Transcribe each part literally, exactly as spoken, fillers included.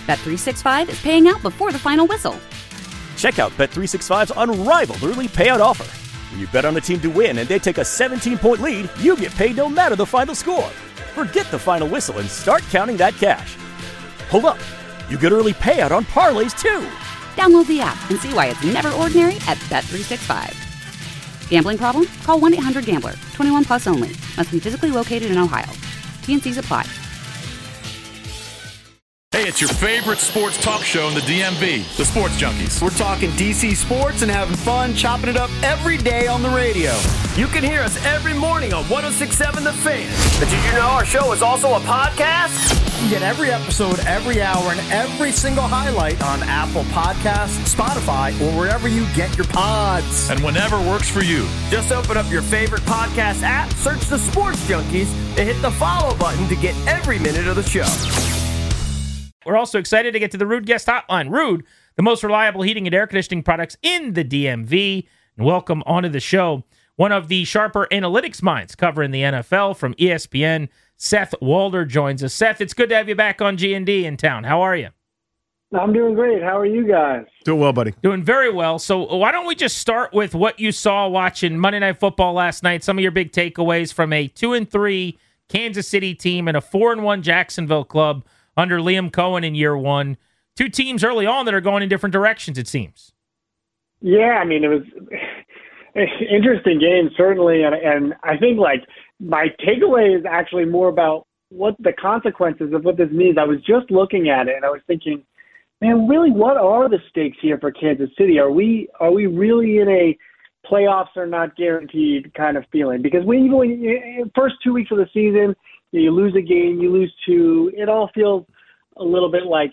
Bet three sixty-five is paying out before the final whistle. Check out Bet three sixty-five's unrivaled early payout offer. When you bet on a team to win and they take a seventeen-point lead, you get paid no matter the final score. Forget the final whistle and start counting that cash. Hold up. You get early payout on parlays, too. Download the app and see why it's never ordinary at Bet three sixty-five. Gambling problem? Call one eight hundred gambler. twenty-one plus only. Must be physically located in Ohio. T N Cs apply. Hey, it's your favorite sports talk show in the D M V, the Sports Junkies. We're talking D C sports and having fun, chopping it up every day on the radio. You can hear us every morning on one oh six point seven The Fan. But did you know our show is also a podcast? You get every episode, every hour, and every single highlight on Apple Podcasts, Spotify, or wherever you get your pods. And whenever works for you. Just open up your favorite podcast app, search the Sports Junkies, and hit the follow button to get every minute of the show. We're also excited to get to the Ruud Guest Hotline. Ruud, the most reliable heating and air conditioning products in the D M V. And welcome onto the show, one of the sharper analytics minds covering the N F L from E S P N, Seth Walder joins us. Seth, it's good to have you back on G and D in town. How are you? I'm doing great. How are you guys? Doing well, buddy. Doing very well. So why don't we just start with what you saw watching Monday Night Football last night, some of your big takeaways from a two and three Kansas City team and a four and one Jacksonville club under Liam Cohen in year one. Two teams early on that are going in different directions, it seems. Yeah, I mean, it was an interesting game, certainly. And, and I think, like, my takeaway is actually more about what the consequences of what this means. I was just looking at it, and I was thinking, man, really, what are the stakes here for Kansas City? Are we are we really in a playoffs are not guaranteed kind of feeling? Because when you, when you first two weeks of the season, you lose a game, you lose two. It all feels a little bit like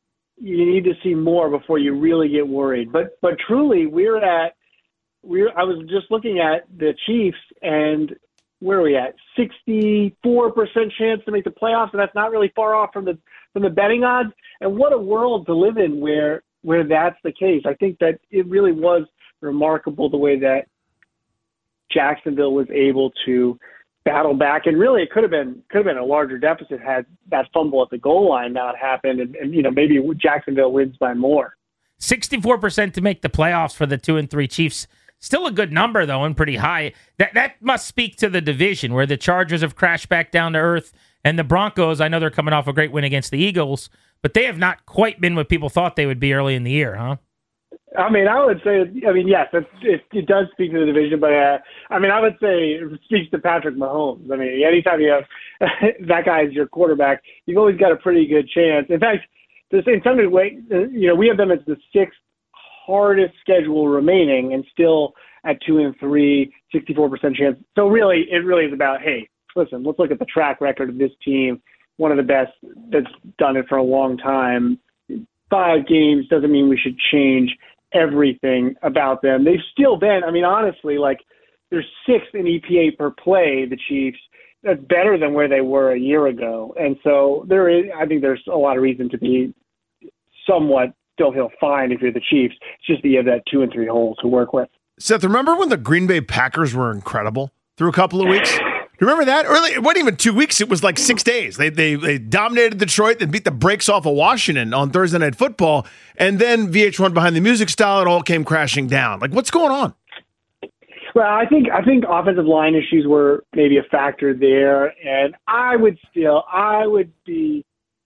you need to see more before you really get worried. But but truly, we're at we're. I was just looking at the Chiefs, and where are we at? sixty-four percent chance to make the playoffs, and that's not really far off from the from the betting odds. And what a world to live in where where that's the case. I think that it really was remarkable the way that Jacksonville was able to battle back, and really it could have been could have been a larger deficit had that fumble at the goal line not happened, and, and you know maybe Jacksonville wins by more. sixty-four percent to make the playoffs for the two and three Chiefs. Still a good number though, and pretty high. That that must speak to the division where the Chargers have crashed back down to earth, and the Broncos. I know they're coming off a great win against the Eagles, but they have not quite been what people thought they would be early in the year, huh? I mean, I would say, I mean, yes, it, it, it does speak to the division, but uh, I mean, I would say it speaks to Patrick Mahomes. I mean, anytime you have that guy as your quarterback, you've always got a pretty good chance. In fact, to say in some way, you know, we have them as the sixth hardest schedule remaining, and still at two and three, sixty-four percent chance. So really, it really is about, hey, listen, let's look at the track record of this team, one of the best that's done it for a long time. Five games doesn't mean we should change everything about them. They've still been, I mean, honestly, like they're sixth in E P A per play, the Chiefs. That's better than where they were a year ago. And so there is, I think there's a lot of reason to be somewhat still feel fine if you're the Chiefs. It's just that you have that two and three hole to work with. Seth, remember when the Green Bay Packers were incredible through a couple of weeks? Remember that? Early, it wasn't even two weeks. It was like six days. They they they dominated Detroit. They beat the brakes off of Washington on Thursday Night Football. And then V H one Behind the Music style, it all came crashing down. Like, what's going on? Well, I think I think offensive line issues were maybe a factor there. And I would still, I would be,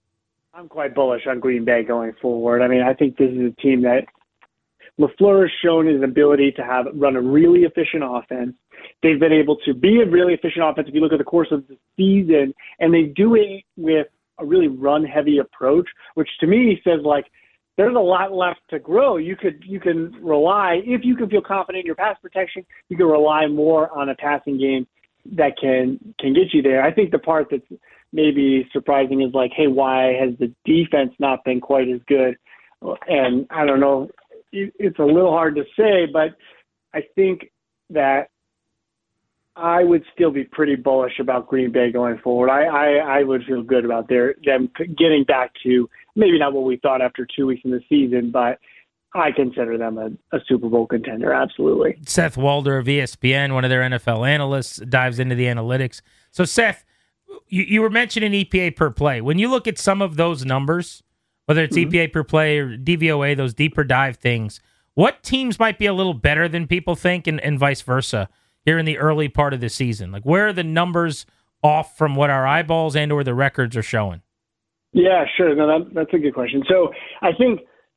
I'm quite bullish on Green Bay going forward. I mean, I think this is a team that LaFleur has shown his ability to have run a really efficient offense. They've been able to be a really efficient offense if you look at the course of the season, and they do it with a really run-heavy approach, which to me says, like, there's a lot left to grow. You could you can rely, if you can feel confident in your pass protection, you can rely more on a passing game that can can get you there. I think the part that's maybe surprising is, like, hey, why has the defense not been quite as good? And I don't know, it's a little hard to say, but I think that I would still be pretty bullish about Green Bay going forward. I, I, I would feel good about their them getting back to maybe not what we thought after two weeks in the season, but I consider them a, a Super Bowl contender, absolutely. Seth Walder of E S P N, one of their N F L analysts, dives into the analytics. So, Seth, you, you were mentioning E P A per play. When you look at some of those numbers, whether it's Mm-hmm. E P A per play or D V O A, those deeper dive things. What teams might be a little better than people think, and, and vice versa here in the early part of the season? Like, where are the numbers off from what our eyeballs and or the records are showing? Yeah, sure. No, that, that's a good question. So I think,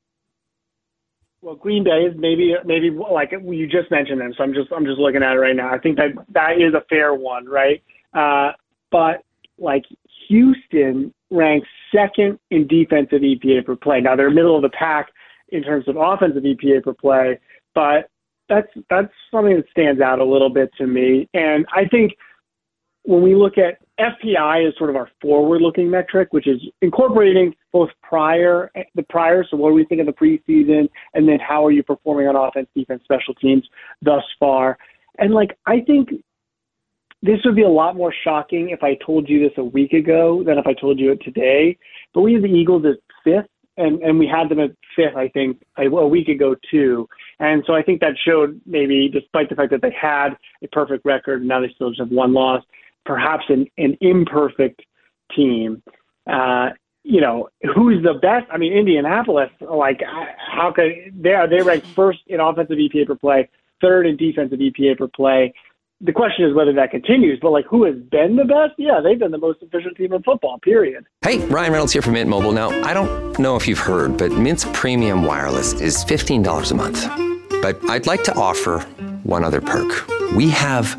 well, Green Bay is maybe maybe like you just mentioned them. So I'm just I'm just looking at it right now. I think that that is a fair one, right? Uh, but like Houston ranks second in defensive E P A per play. Now they're middle of the pack in terms of offensive E P A per play, but that's that's something that stands out a little bit to me. And I think when we look at F P I is sort of our forward-looking metric, which is incorporating both prior the prior. So what do we think of the preseason, and then how are you performing on offense, defense, special teams thus far? And like I think this would be a lot more shocking if I told you this a week ago than if I told you it today. But we have the Eagles at fifth, and, and we had them at fifth, I think, a, a week ago too. And so I think that showed maybe, despite the fact that they had a perfect record, now they still just have one loss, perhaps an, an imperfect team. Uh, you know, who's the best? I mean, Indianapolis, like, how could they are they ranked first in offensive E P A per play, third in defensive E P A per play. The question is whether that continues, but like, who has been the best? Yeah, they've been the most efficient team in football, period. Hey, Ryan Reynolds here from Mint Mobile. Now, I don't know if you've heard, but Mint's premium wireless is fifteen dollars a month. But I'd like to offer one other perk. We have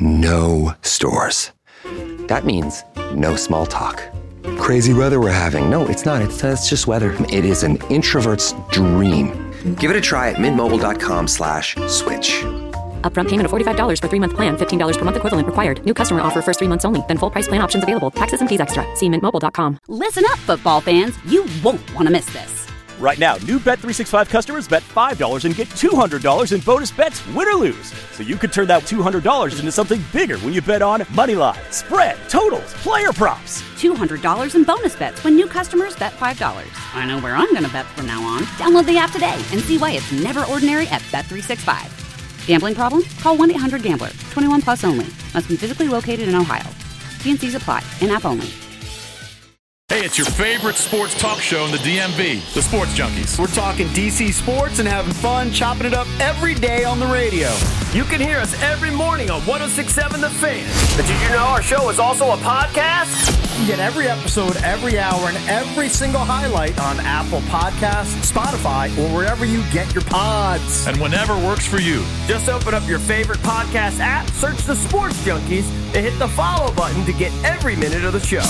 no stores. That means no small talk. Crazy weather we're having. No, it's not. It's, it's just weather. It is an introvert's dream. Give it a try at mintmobile.com slash switch. Upfront payment of forty-five dollars for three-month plan, fifteen dollars per month equivalent required. New customer offer first three months only. Then full price plan options available. Taxes and fees extra. See mint mobile dot com. Listen up, football fans. You won't want to miss this. Right now, new Bet three sixty-five customers bet five dollars and get two hundred dollars in bonus bets, win or lose. So you could turn that two hundred dollars into something bigger when you bet on money line, spread, totals, player props. two hundred dollars in bonus bets when new customers bet five dollars. I know where I'm going to bet from now on. Download the app today and see why it's never ordinary at Bet three sixty-five. Gambling problem? Call one eight hundred gambler. twenty-one plus only. Must be physically located in Ohio. T and C's apply. In-app only. Hey, it's your favorite sports talk show in the D M V, the Sports Junkies. We're talking D C sports and having fun, chopping it up every day on the radio. You can hear us every morning on one oh six point seven The Fan. But did you know our show is also a podcast? You get every episode, every hour, and every single highlight on Apple Podcasts, Spotify, or wherever you get your pods. And whenever works for you. Just open up your favorite podcast app, search the Sports Junkies, and hit the follow button to get every minute of the show.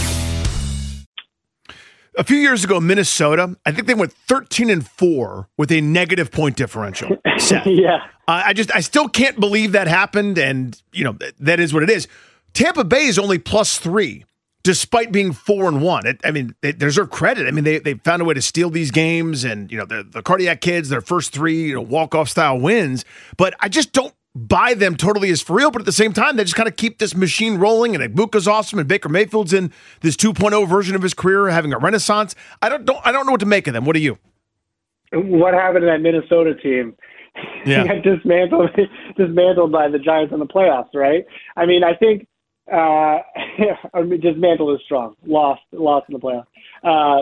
A few years ago, Minnesota, I think they went thirteen and four with a negative point differential. yeah. Uh, I just, I still can't believe that happened. And, you know, th- that is what it is. Tampa Bay is only plus three, despite being four and one. It, I mean, they, they deserve credit. I mean, they, they found a way to steal these games, and, you know, the, the Cardiac Kids, their first three, you know, walk-off style wins. But I just don't buy them totally as for real, but at the same time, they just kind of keep this machine rolling, and Ibuka's awesome, and Baker Mayfield's in this two point oh version of his career, having a renaissance. I don't, don't I don't know what to make of them. What do you? What happened to that Minnesota team? Yeah. Got dismantled, dismantled by the Giants in the playoffs, right? I mean, I think uh, I mean, dismantled is strong. Lost, lost in the playoffs. Uh,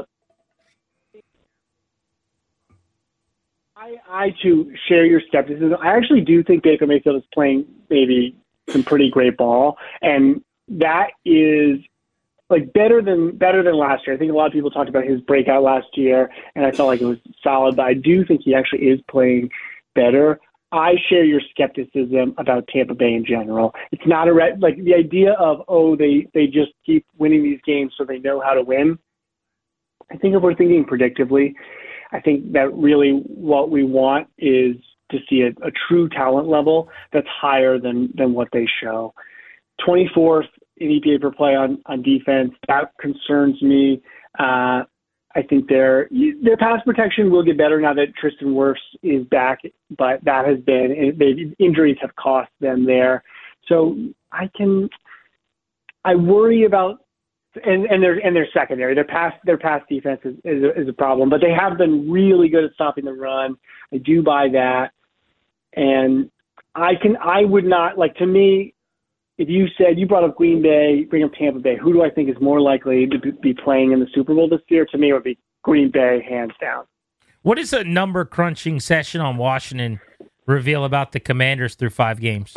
I, I, too, share your skepticism. I actually do think Baker Mayfield is playing maybe some pretty great ball, and that is like better than better than last year. I think a lot of people talked about his breakout last year, and I felt like it was solid, but I do think he actually is playing better. I share your skepticism about Tampa Bay in general. It's not a re- like the idea of, oh, they, they just keep winning these games so they know how to win. I think if we're thinking predictively, I think that really what we want is to see a, a true talent level that's higher than, than what they show. twenty-fourth in E P A per play on, on defense, that concerns me. Uh, I think their their pass protection will get better now that Tristan Wirfs is back, but that has been they, injuries have cost them there. So I can I worry about. And and their and their secondary, their pass their pass defense is, is a, is a problem, but they have been really good at stopping the run. I do buy that, and I can I would not like to me. If you said you brought up Green Bay, bring up Tampa Bay, who do I think is more likely to be playing in the Super Bowl this year? To me, it would be Green Bay, hands down. What does a number crunching session on Washington reveal about the Commanders through five games?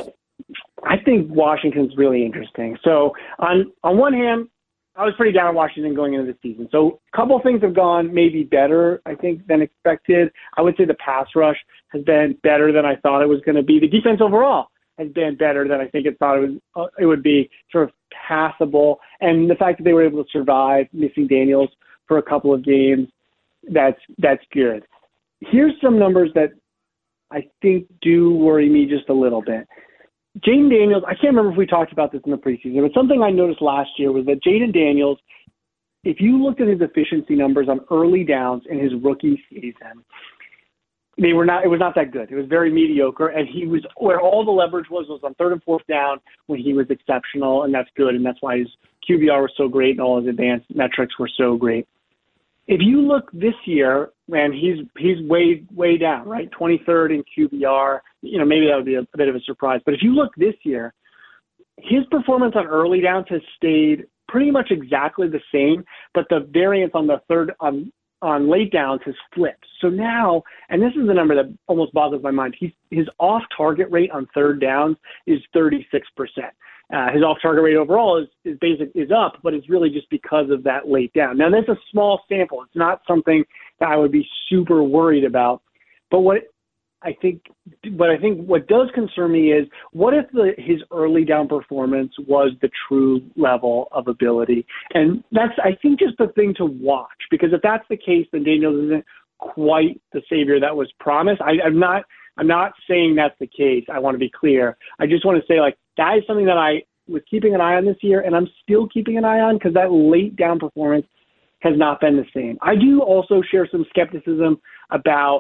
I think Washington's really interesting. So on on one hand, I was pretty down on Washington going into the season. So a couple of things have gone maybe better, I think, than expected. I would say the pass rush has been better than I thought it was going to be. The defense overall has been better than I think it thought it was. Uh, it would be sort of passable. And the fact that they were able to survive missing Daniels for a couple of games, that's that's good. Here's some numbers that I think do worry me just a little bit. Jayden Daniels, I can't remember if we talked about this in the preseason, but something I noticed last year was that Jayden Daniels, if you looked at his efficiency numbers on early downs in his rookie season, they were not. It was not that good. It was very mediocre, and he was where all the leverage was was on third and fourth down when he was exceptional, and that's good, and that's why his Q B R was so great and all his advanced metrics were so great. If you look this year, man, he's he's way way down, right? twenty-third in Q B R. You know, maybe that would be a, a bit of a surprise. But if you look this year, his performance on early downs has stayed pretty much exactly the same, but the variance on the third on on late downs has flipped. So now, and this is the number that almost boggles my mind. He's his off target rate on third downs is thirty-six percent. Uh, his off-target rate overall is is basic is up, but it's really just because of that late down. Now, that's a small sample. It's not something that I would be super worried about. But what I think, what I think, what does concern me is, what if the, his early down performance was the true level of ability? And that's, I think, just the thing to watch. Because if that's the case, then Daniels isn't quite the savior that was promised. I, I'm not. I'm not saying that's the case. I want to be clear. I just want to say, like, that is something that I was keeping an eye on this year, and I'm still keeping an eye on because that late down performance has not been the same. I do also share some skepticism about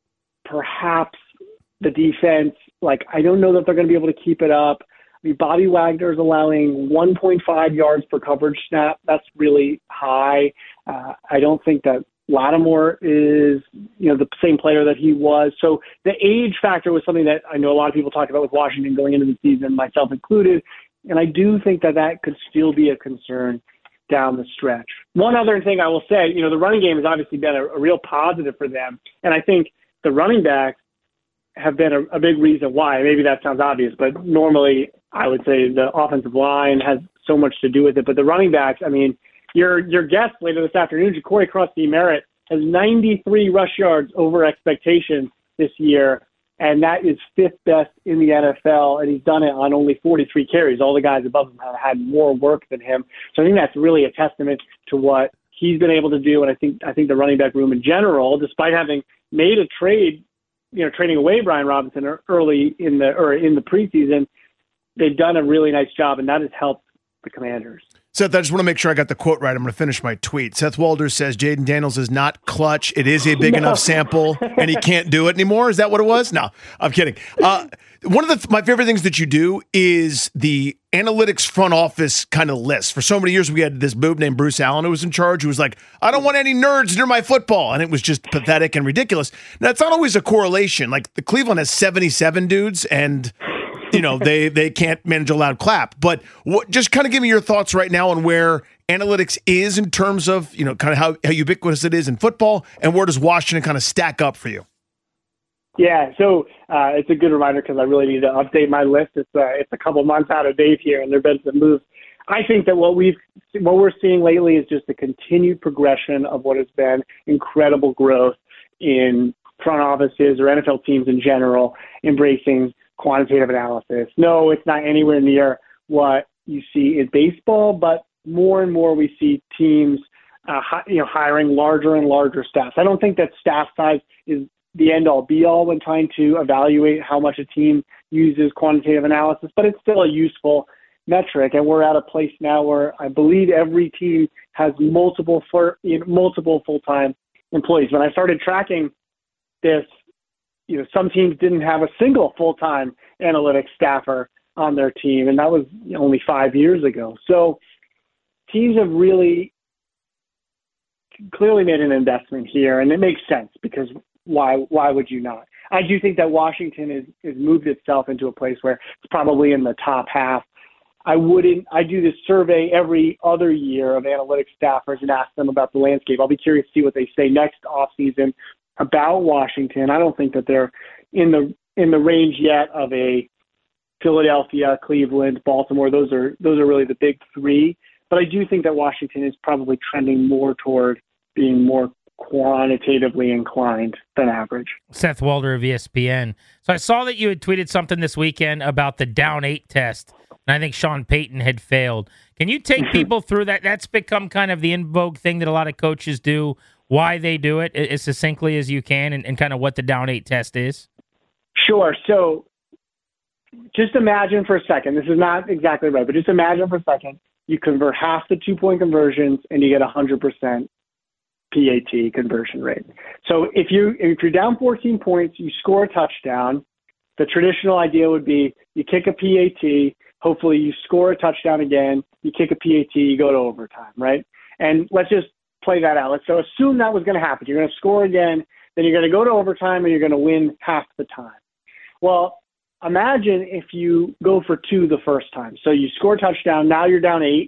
perhaps the defense. Like, I don't know that they're going to be able to keep it up. I mean, Bobby Wagner is allowing one point five yards per coverage snap. That's really high. Uh, I don't think that Lattimore is, you know, the same player that he was. So the age factor was something that I know a lot of people talked about with Washington going into the season, myself included. And I do think that that could still be a concern down the stretch. One other thing I will say, you know, the running game has obviously been a, a real positive for them. And I think the running backs have been a, a big reason why. Maybe that sounds obvious, but normally I would say the offensive line has so much to do with it. But the running backs, I mean, Your your guest later this afternoon, Ja'Cory Crosby-Merritt, has ninety-three rush yards over expectations this year, and that is fifth best in the N F L, and he's done it on only forty-three carries. All the guys above him have had more work than him. So I think that's really a testament to what he's been able to do, and I think I think the running back room in general, despite having made a trade, you know, trading away Brian Robinson early in the or in the preseason, they've done a really nice job, and that has helped the Commanders. Seth, I just want to make sure I got the quote right. I'm going to finish my tweet. Seth Walters says Jayden Daniels is not clutch. It is a big no. enough sample, and he can't do it anymore. Is that what it was? No, I'm kidding. Uh, one of the th- my favorite things that you do is the analytics front office kind of list. For so many years, we had this boob named Bruce Allen who was in charge, who was like, I don't want any nerds near my football. And it was just pathetic and ridiculous. Now, it's not always a correlation. Like, the Cleveland has seventy-seven dudes, and you know, they they can't manage a loud clap. But what, just kind of give me your thoughts right now on where analytics is in terms of, you know, kind of how, how ubiquitous it is in football, and where does Washington kind of stack up for you? Yeah, so uh, it's a good reminder because I really need to update my list. It's uh, it's a couple months out of date here, and there have been some moves. I think that what we've what we're seeing lately is just a continued progression of what has been incredible growth in front offices or N F L teams in general, embracing quantitative analysis. No, it's not anywhere near what you see in baseball, but more and more we see teams uh, hi, you know, hiring larger and larger staffs. I don't think that staff size is the end-all, be-all when trying to evaluate how much a team uses quantitative analysis, but it's still a useful metric. And we're at a place now where I believe every team has multiple for, you know, multiple full-time employees. When I started tracking this, you know, some teams didn't have a single full-time analytics staffer on their team, and that was only five years ago. So teams have really clearly made an investment here, and it makes sense because why why would you not? I do think that Washington is, is moved itself into a place where it's probably in the top half I wouldn't, I do this survey every other year of analytics staffers and ask them about the landscape. I'll be curious to see what they say next offseason about Washington. I don't think that they're in the in the range yet of a Philadelphia, Cleveland, Baltimore. Those are those are really the big three. But I do think that Washington is probably trending more toward being more quantitatively inclined than average. Seth Walder of E S P N. So I saw that you had tweeted something this weekend about the down eight test, and I think Sean Payton had failed. Can you take people through that? That's become kind of the in vogue thing that a lot of coaches do, why they do it as succinctly as you can, and, and kind of what the down eight test is? Sure. So just imagine for a second, this is not exactly right, but just imagine for a second, you convert half the two-point conversions and you get one hundred percent P A T conversion rate. So if, you, if you're down fourteen points, you score a touchdown, the traditional idea would be you kick a P A T, hopefully you score a touchdown again, you kick a P A T, you go to overtime, right? And let's just play that out. Let's so assume that was going to happen. You're going to score again, then you're going to go to overtime and you're going to win half the time. Well, imagine if you go for two the first time. So you score a touchdown, now you're down eight,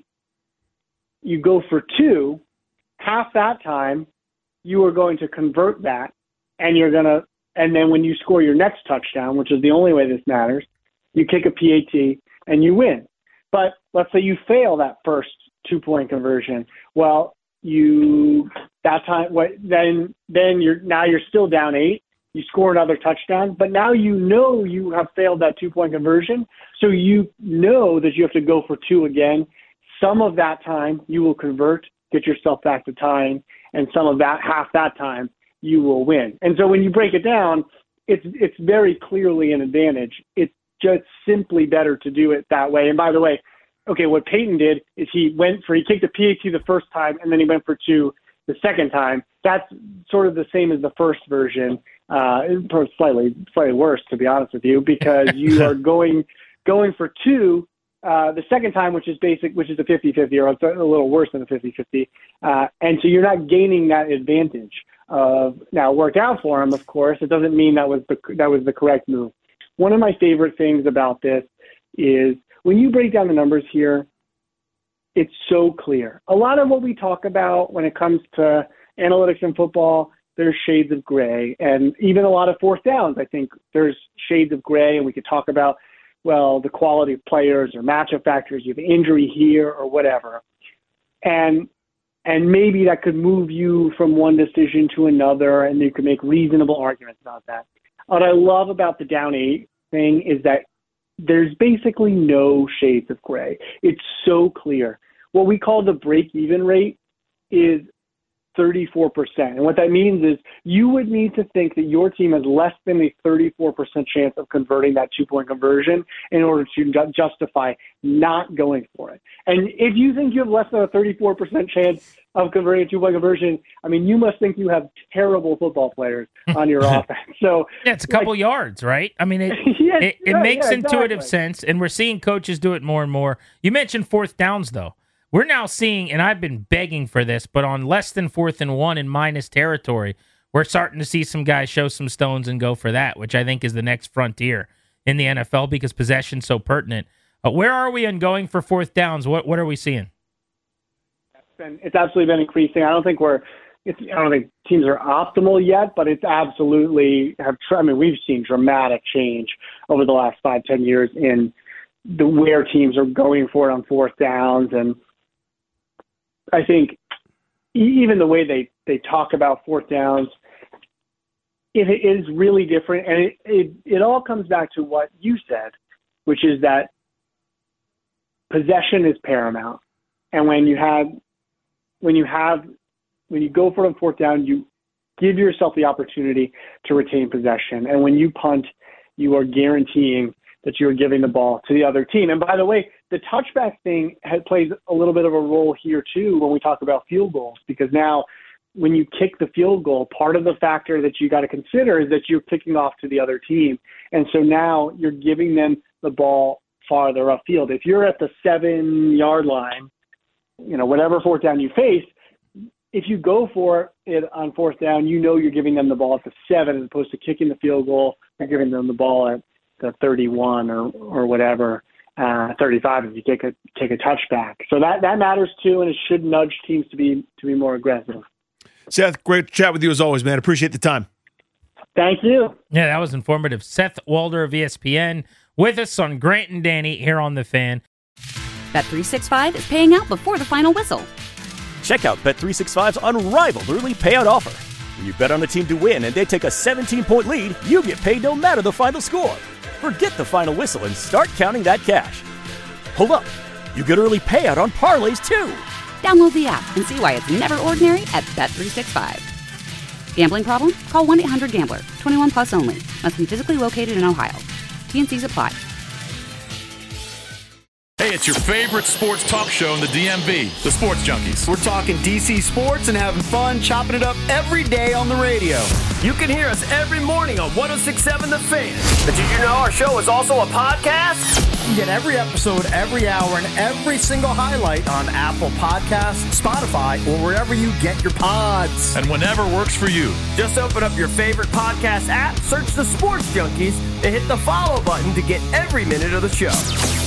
you go for two, half that time you are going to convert that, and you're going to, and then when you score your next touchdown, which is the only way this matters, you kick a P A T and you win. But let's say you fail that first two-point conversion. Well, you that time what then then you're now you're still down eight. You score another touchdown, but now you know you have failed that two-point conversion, so you know that you have to go for two again. Some of that time you will convert, get yourself back to tying, and some of that, half that time, you will win. And so when you break it down, it's it's very clearly an advantage. It's just simply better to do it that way. And by the way, okay, what Peyton did is he went for, he kicked a P A T the first time, and then he went for two the second time. That's sort of the same as the first version. Uh, slightly, slightly worse, to be honest with you, because you are going, going for two, uh, the second time, which is basic, which is a fifty-fifty, or it's a little worse than a fifty-fifty. Uh, and so you're not gaining that advantage of, now it worked out for him, of course. It doesn't mean that was the, that was the correct move. One of my favorite things about this is when you break down the numbers here, it's so clear. A lot of what we talk about when it comes to analytics in football, there's shades of gray, and even a lot of fourth downs, I think there's shades of gray, and we could talk about, well, the quality of players or matchup factors, you have injury here or whatever. And and maybe that could move you from one decision to another, and you could make reasonable arguments about that. What I love about the down eight thing is that there's basically no shades of gray. It's so clear. What we call the break-even rate is thirty-four percent. And what that means is you would need to think that your team has less than a thirty-four percent chance of converting that two-point conversion in order to ju- justify not going for it. And if you think you have less than a thirty-four percent chance of converting a two-point conversion, I mean, you must think you have terrible football players on your offense. So yeah, it's a couple like, yards, right? I mean, it yeah, it, it right, makes yeah, intuitive exactly. sense, and we're seeing coaches do it more and more. You mentioned fourth downs, though. We're now seeing, and I've been begging for this, but on less than fourth and one in minus territory, we're starting to see some guys show some stones and go for that, which I think is the next frontier in the N F L because possession's so pertinent. Uh, where are we on going for fourth downs? What what are we seeing? It's, been, it's absolutely been increasing. I don't think we're, it's, I don't think teams are optimal yet, but it's absolutely have. I mean, we've seen dramatic change over the last five, ten years in the where teams are going for it on fourth downs. And I think even the way they, they talk about fourth downs, it is really different. And it, it, it all comes back to what you said, which is that possession is paramount. And when you have, when you have, when you go for it on fourth down, you give yourself the opportunity to retain possession. And when you punt, you are guaranteeing that you're giving the ball to the other team. And by the way, the touchback thing has, plays a little bit of a role here too when we talk about field goals, because now when you kick the field goal, part of the factor that you got to consider is that you're kicking off to the other team. And so now you're giving them the ball farther upfield. If you're at the seven-yard line, you know, whatever fourth down you face, if you go for it on fourth down, you know you're giving them the ball at the seven as opposed to kicking the field goal. You're giving them the ball at the thirty-one or, or whatever. uh, thirty-five if you take a take a touchback. So that, that matters too, and it should nudge teams to be to be more aggressive. Seth, great to chat with you as always, man. Appreciate the time. Thank you. Yeah, that was informative. Seth Walder of E S P N with us on Grant and Danny here on The Fan. Bet three sixty-five is paying out before the final whistle. Check out Bet three sixty-five's unrivaled early payout offer. When you bet on a team to win and they take a seventeen-point lead, you get paid no matter the final score. Forget the final whistle and start counting that cash. Hold up. You get early payout on parlays, too. Download the app and see why it's never ordinary at Bet three sixty-five. Gambling problem? Call one eight hundred gambler. twenty-one plus only. Must be physically located in Ohio. T N Cs apply. Hey, it's your favorite sports talk show in the D M V, the Sports Junkies. We're talking D C sports and having fun, chopping it up every day on the radio. You can hear us every morning on one oh six point seven The Fan. But did you know our show is also a podcast? You can get every episode, every hour, and every single highlight on Apple Podcasts, Spotify, or wherever you get your pods. And whenever works for you. Just open up your favorite podcast app, search The Sports Junkies, and hit the follow button to get every minute of the show.